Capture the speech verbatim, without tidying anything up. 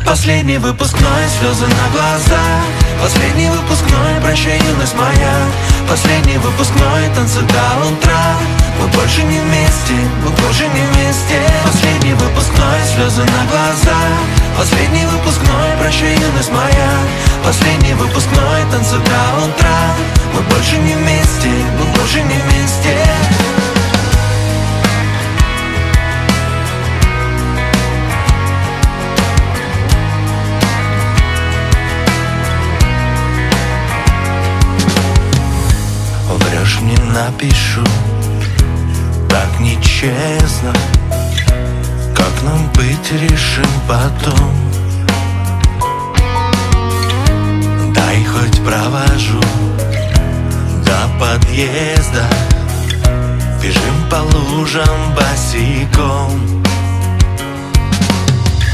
Последний выпускной, слезы на глазах. Последний выпускной, прощай, юность моя. Последний выпускной, танцы до утра. Мы больше не вместе, мы больше не вместе. Последний выпускной, слезы на глазах. Последний выпускной, прощай, юность моя. Последний выпускной, танцы до утра. Мы больше не вместе, мы больше не вместе. Врешь, не напишу, так нечестно. Как нам быть, решим потом. Дай хоть провожу до подъезда. Бежим по лужам босиком.